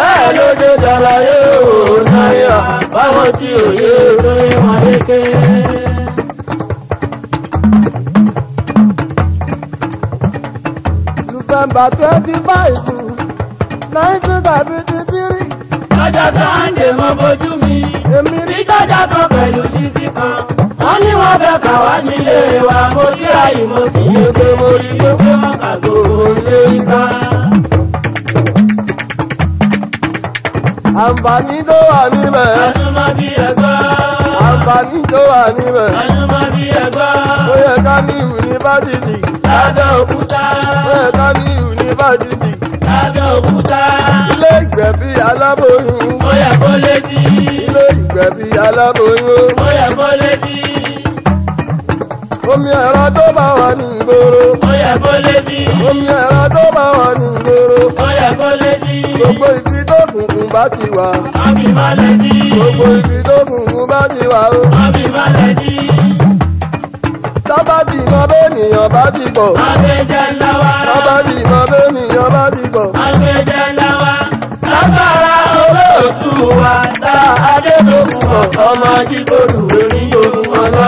bẹ́ẹ̀ ló dé dàlàyé òwò náírà báwọn tí òye lórí wọn lékè. November 25, 1973. lọ́jọ́ Sunday mo bójú mi Èmi rí rí tọ́jà kan pẹ̀lú ṣíṣí kan wọ́n ní wọ́n fẹ́ kà wá nílé wa mo tíra yìí mo sì yé pé mo rí pé wọ́n kà gbogbo ilé ibà. àǹfààní tó wà níbẹ̀. Ànúmọ́ bí ẹ̀gbọ́. Àǹfààní tó wà níbẹ̀. Ànúmọ́ bí ẹ̀gbọ́. Ó yẹ ká ní yunifásitì. Lábẹ́ òkúta. Ó yẹ ká ní yunifásitì. Lábẹ́ òkúta. Ilé ìgbẹ̀bí aláboyún. Ó yẹ kó lé sí. Ilé ìgbẹ̀bí aláboyún. Ó yẹ kó lé sí. Omi ẹ̀rọ tó bá wà ní ìgboro. Ó yẹ kó lé sí. Omi ẹ̀rọ tó bá wà ní ìgboro. Ó yẹ kó lé sí. Gbogbo ibi tó kùnkùn bá ti wà. Wọ́n fi mọ́lẹ̀ sí. Gbogbo ibi tó kùnkùn bá ti wà o. Wọ́n fi mọ́lẹ̀ sí. Sábà tí iná bẹ́ẹ̀nìyàn bá ti pọ̀. Wọ́n gbé jẹ́ ńlá wá. Sábà tí iná bẹ́ẹ̀nìyàn bá ti pọ̀. Wọ́n gbé jẹ́ ńlá wá. Lágbára olóòtú wa sára Adédọ́kùnbọ̀ ọmọ Jíbólú orí ogun ọlá.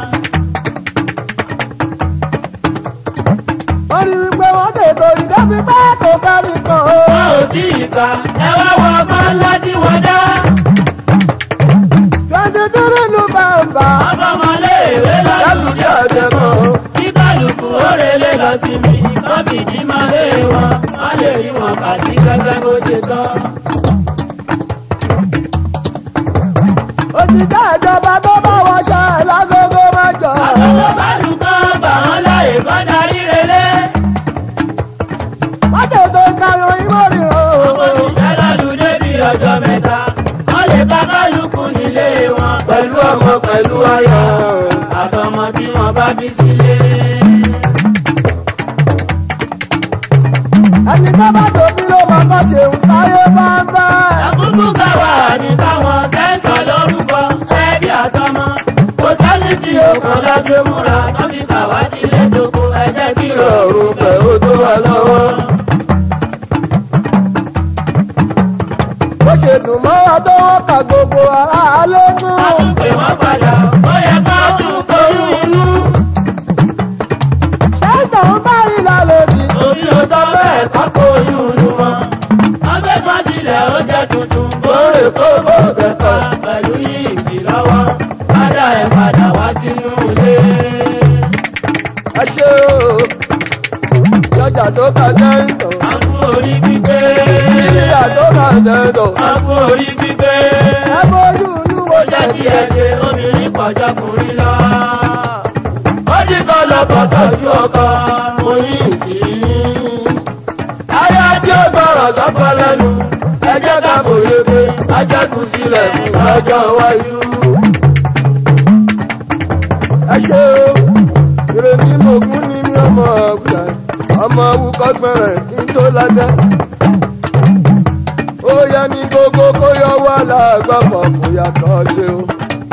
Wọ́n rí wípé wọ́n tètò ìdẹ́bí pé kò fẹ́ mi kàn ó. Wọ́n ò tí ì ká ẹ wá wọ ọmọ ńlá tí wọ́n dá. 23 November. Ọmọléèwé lálùjẹ́ ọ̀dẹ́mọ̀. Kí kálukú ó relé lọ sí mi. Wọ́n fìdí mọ́lé wọn. Wọ́n lè rí wọn kà sí gẹ́gẹ́ bó ṣe tọ́. Òṣìṣẹ́ ìjọba tó bá wọ ṣe lágogo mẹ́jọ. Àtọ́jọ́ bá lù kán bà wọ́n láyè kán darí relé. Wọ́n tètò ìkàyọ̀ ìmọ̀rìn o. Ọmọ ìṣẹ́ lálùdé bí ọjọ́ mẹ́ta. Wọ́n lè bá kálukú nílé wọn. Pẹ̀lú ọmọ pẹ̀lú ayọ̀. Àtọmọ tí wọ́n bá bí sílé. Ẹni tó bá tóbi ló máa kọ́ ṣe ń táyé bá ń bẹ́. Àkókò káwà ní káwọn sẹ́ńsọ̀ lórúkọ ẹbí àtọmọ. Kò sẹ́ni tí ó kàn lágbé múra tọ́bí káwá ti lé tóko ẹ̀jẹ̀ kí rọrùn pẹ̀ ó tó wà lọ́wọ́. Bó ṣe dùn mọ́ wa tó wọ́n ka gbogbo ara lógún. A tún pè wọ́n padà, ó yẹ ká tún koyún inú. Ṣẹ́ńtọ̀ ń bá ìlà lòdì. Òbí ò sọ bẹ́ẹ̀ ká koyún inú wọn. Ọgbẹ́ kan sílẹ̀ ó jẹ́ tuntun. Bóre kó bó kẹta pẹ̀lú yìí lọ́wọ́. Padà ẹ̀ padà wá sínú ilé. Ẹ ṣe o, ìjọjà tó kà jẹ́ ìtàn. A kú orí gbígbé. Ìjọjà tó kà jẹ́ ìtàn. A kú orí gbígbé. Ẹ bójú inú Ó wo jẹ́ kí ẹ ṣe obìnrin kọjá kùnrin lọ. Ó ní kọ́ lọ́kọ̀ tọ́jú ọkọ, mo ní ìdí. Aya tí ó gbọ́rọ̀ sọ́kọ lẹ́nu, ẹ jẹ́ ká bòye pé ajẹ́kù sílẹ̀ fún lọ́jọ́ iwájú. ẹ ṣe o, ìrètí mògún ní ní ọmọ ọ̀gbìn. Ọmọ awúkọ́ gbẹ̀rẹ̀ kí n tó lájẹ́. Ó yẹ ní gbogbo kó yọ wá láàgbàpọ̀ kó yàtọ̀ ṣe o.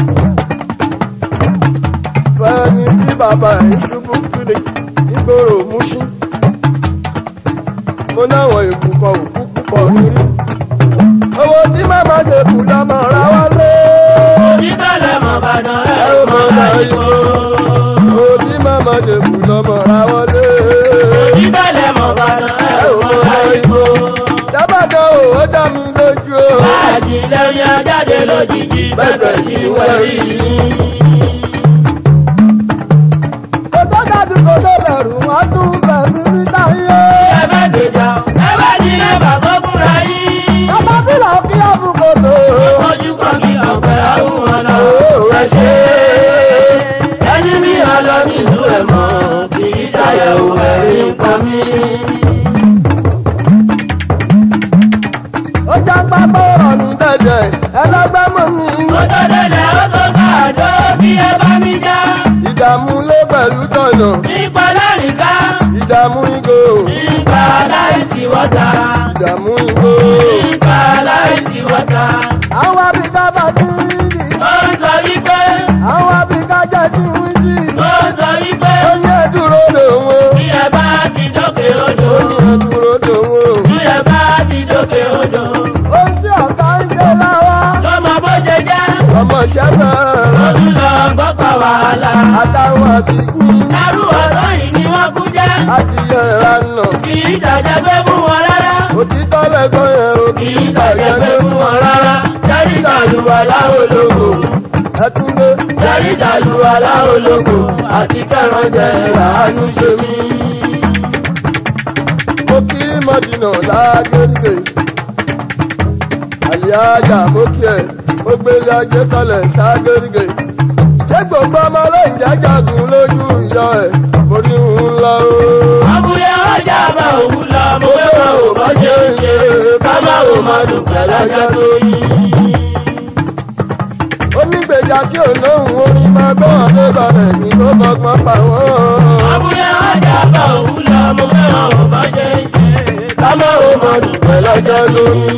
Fẹ́ni tí bàbá ẹ̀ ń ṣubú kiri nígboro Mùṣín. Mo náwọn èkó kan òkú púpọ̀ nírí. Owó tí màmá ṣe kù lọ́mọ ra wálé. Oníbẹ̀lẹ̀ mọ̀ Ìbàdàn ẹ̀rù mọ̀ láyìíkó. Owó tí màmá ṣe kù lọ́mọ ra wálé. Oníbẹ̀lẹ̀ mọ̀ Ìbàdàn ẹ̀rù mọ̀ láyìíkó. Dábàdàn ò ó dá mi lójú o. Báàjì lẹ́yìn ajáde lójijì bẹ́ẹ̀ kí wẹ́rí. Kò tó dájú kò tó bẹ̀rù wọ́n tún bẹ̀rù níta yé. Ẹ bá gbèjà, ẹ bá jí ẹ bá gbọ́ fúnra yín. Bàbá fìlà kí á fún kòtò. Ojú kan kí ọ̀pẹ àwọn ọ̀nà ẹ ṣe. Ẹni mi àlọ́ nílùú ẹ̀ mọ́, kì í ṣàyẹ̀wò ẹ̀rí nǹkan mi. Ó já pápá ọ̀rọ̀ ní dẹ̀dẹ̀ ẹlẹ́gbẹ́ mọ́ mi. Ó tó délẹ̀ ó tó bá àjọ bí ẹ bá mi já. Ìdààmú lé pẹ̀lú tọ̀nà. Nípa láríká, Ìdààmú igbó. nípa láìsí wọ́ta. Ìdààmú igbó. Nípa láìsí wọ́ta. Àwọn abìká bá ti ń jì. Ó ń sọ wípé, Àwọn abìká jẹ́ ti ń jì. ó ń sọ wípé, Ó ní ẹ̀dúró lòun o. bí ẹ bá ti dókè odò. Ó ní ẹ̀dúró lòun o. Bí ẹ bá ti dókè odò. Ó àtàwọn àti pín. Ẹrú ọ̀tọ̀ yìí ni wọ́n kú jẹ́. Adìyẹ ìranà. Kì í jàjẹ́gbé fún wọn rárá. Òtítọ́ lẹ́gbọ́n yẹn o. Kì í jàjẹ́gbé fún wọn rárá. Jẹ́rìjà lu aláológo. Ẹtúndé. Jẹ́rìjà lu aláológo. Àti kẹran jẹ ìrànú ṣe mí. Mo kí Mọ́dínà lágérígè. Àlìájà mo kí ẹ̀. Ó gbélé ajé kalẹ̀ ságérígè. Ṣé gbogbo ọmọ lóyún jájagun lójú ìyá ẹ̀? Mo ní òun lọ o. Abúlé ọjà bá òun lọ, mo fẹ́ máa wò bá ṣe ń ṣe. Ká má wò máa dùn pẹ̀lú ajá tó yí. Onígbèjà tí ò lóhùn orin máa gbọ́ wọn lébà rẹ̀ ní ló bọ́gbọ́n pa wọ́n. Abúlé ọjà bá òun lọ, mo fẹ́ máa wò bá ṣe ń ṣe. Ká má wò máa dùn pẹ̀lú ajá tó yí.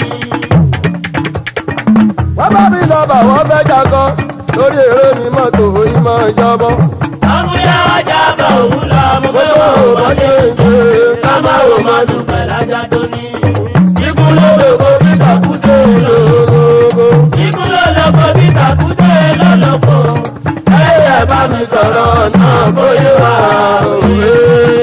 Wọ́n bá mi lọ bà wọ́n fẹ́ jagan lórí èrè mi mọ́tò ìmọ̀ ìjọba. Abúlé ọjà bá òun lọ, mo fẹ́ máa wò bá ṣe ń ṣe. Ká má wò máa dùn pẹ̀lú ajá tó ní. Ikú ló lóko bí kàkúté lóko. Ikú ló lóko bí kàkúté lóko. Ẹyẹ bá mi sọ̀rọ̀ náà kó yé wa òwe.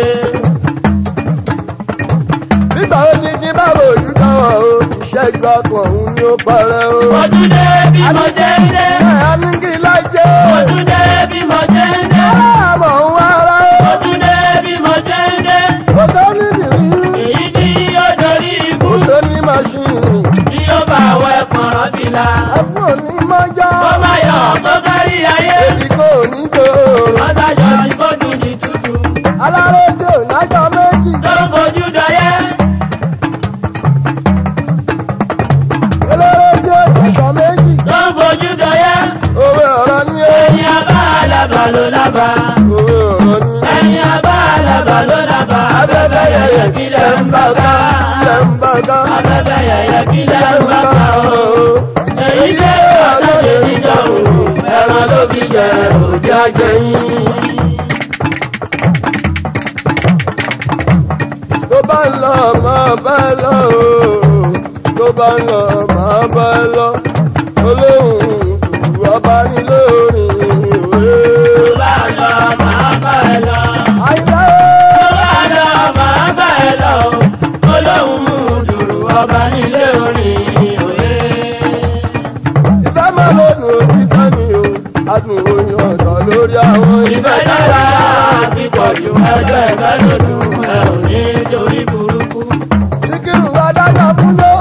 Nígbà ó ní kí bá wò ojú káwọn o, iṣẹ́ ìgbà kan òun ni ó parẹ́ o. Mo tún dé bí mo jẹ́ ń dé. Ẹ̀ ní kí lájẹ́ o. Mo tún dé bí mo jẹ́ ń dé. Àmọ̀ ń wá ara o. Mo tún dé bí mo jẹ́ ń dé. Mo tó ní ìrírí. Èyí tí yóò dorí ikú. Mo ṣe ní máṣíìnì. Tí yóò bá àwọ̀ ẹ̀pọ̀n rọ́bìlà. Ẹ̀fún òní mọ́jọ́. Mo bá yọ̀ tó kárí ayé. Èdè kò ní tó. Wọ́n sájọ́ ní bójú ní tútù. Aláró tí ò lájọ méjì. Tó ń fojú dọyẹ́. Eléré tí ò lájọ méjì. Tó ń fojú dọyẹ́. Òwe ọ̀rọ̀ ní o. Ẹ̀yin abá alábà ló lábà. Òwe ọ̀rọ̀ ní. Ẹ̀yin abá alábà ló lábà. Abẹ́bẹ́ yẹyẹ kílẹ̀ ń bá ká. Ilẹ̀ ń bá ká. Abẹ́bẹ́ yẹyẹ kílẹ̀ ń bá ká o. Èyí dé ọjọ́ kejì dọ̀hùn. Ẹran ló fi jẹ òjì àjẹyìn. Tó bá ń lọ máa bá ẹ lọ o. Tó bá ń lọ máa bá ẹ lọ. Olóhùn dùrù ọba ní lórí ìwé. Tó bá lọ màá bá ẹ lọ. Àyìnlá Tó bá lọ màá bá ẹ lọ. Olóhùn dùrù ọba nílé orin òye. ìfẹ́ máa lónìí òtítọ́ ni o. Adùn oyin ọ̀dọ́ lórí àwọn Ìfẹ́ dára pípọ̀ ju ẹgbẹ́ ìfẹ́ lòdùn ẹ ò ní torí burúkú. Síkírù adájọ́ fúnlọ́.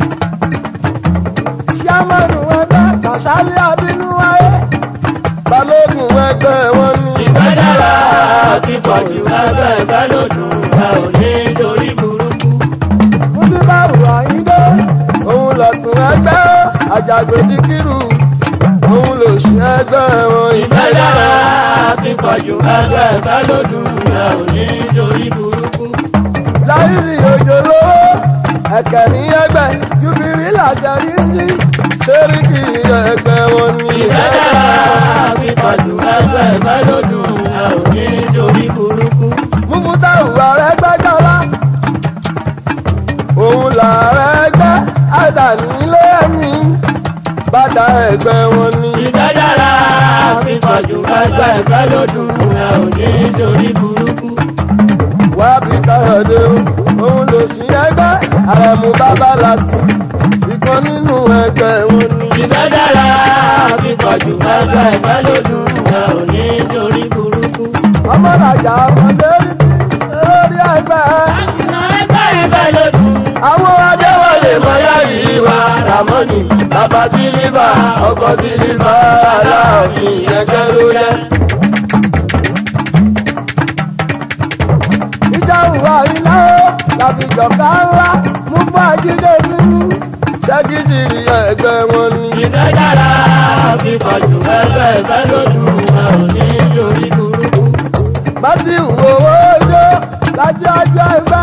Ṣíámánù ẹgbẹ́ Kàsálí Abínú wáyé. Balógun ẹgbẹ́ wọn ní. Ìfẹ́ dára pípọ̀ ju ẹgbẹ́ ìfẹ́ lòdùn ẹ ò ní torí burúkú. Múbí báwù Àyíndé. Òun lọ̀tún ẹgbẹ́ Àjàgbèdì Kírù. Òun lò sí ẹgbẹ́ wọn. Ìfẹ́ dára pípọ̀ ju ẹgbẹ́ ìfẹ́ lòdùn ẹ ò ní torí burúkú. Láìrí òjò lówó. Ẹ̀kẹ̀rin ẹgbẹ́ Júbìrí làjẹrí ní. Sẹ́ríkì ẹgbẹ́ wọn ní. Ìfẹ́ dára pípọ̀ ju ẹgbẹ́ ìfẹ́ lòdùn ẹ ò ní torí burúkú. Múfútà ìwà rẹ̀ gbẹ́jọ́lá. Òun làárẹ̀ ẹgbẹ́ àdánilé ẹ̀mí. Bàdà ẹgbẹ́ wọn ní. Ìfẹ́ dára pípọ̀ ju ẹgbẹ́ ìfẹ́ lòdùn ẹ ò ní torí burúkú. Wábí Káyọ̀dé o. Òun lò sí ẹgbẹ́ Àrẹ̀mú bàbá láti. Ìkan nínú ẹgbẹ́ wọn ní. Ìfẹ́ dára pípọ̀ ju ẹgbẹ́ ìfẹ́ lòdùn ẹ ò ní torí burúkú. Ọmọlàjà ọmọdé rí sí lórí ẹgbẹ́. Àtìná ẹgbẹ́ ìfẹ́ lòdùn. Àwọn Adéwọlé Mọ̀yá yìí wá Ràmọ́nì, bàbá Sílífà, ọkọ̀ Sílífà, Aláàfin ẹgbẹ́ ló jẹ́. ìjà ìwà ilá ó tàbí jọ̀ká ńlá mú fún àjídé nínú. Ṣẹ́gídìrì ẹgbẹ́ wọn ní. Ìfẹ́ dára pípọ̀ ju ẹgbẹ́ ìfẹ́ lòdùn ẹ ò ní torí burúkú. Bátí ìwòwò ojó láti ọjọ́ ìfẹ́.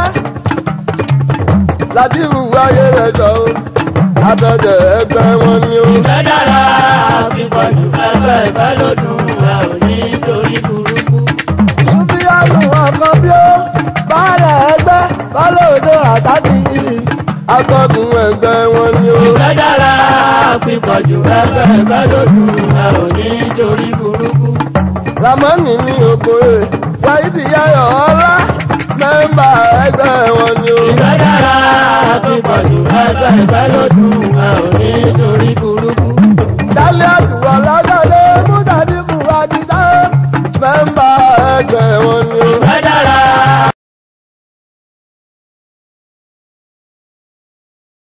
Láti ìwúwo ayé rẹ̀ jọ o. Abẹ́jẹ̀ ẹgbẹ́ wọn ní o. Ìfẹ́ dára pípọ̀ ju ẹgbẹ́ ìfẹ́ lòdùn ẹ ò ní torí burúkú. Súbí àlùwọ̀n kan bí ó. Bálẹ̀ ẹgbẹ́ bálòdò àtàkì ìrì. Akọ́gun ẹgbẹ́ wọn ní o. Ìfẹ́ dára pípọ̀ ju ẹgbẹ́ ìfẹ́ lòdùn ẹ ò ní torí burúkú. ramani ní ògbóye wáyídì yáyọ̀ ọlá mẹ́mbà ẹgbẹ́ wọn ni o. ìgbẹ́ dára àti pọ̀jù ẹgbẹ́ ìgbẹ́ lójú ẹ ò ní torí kú.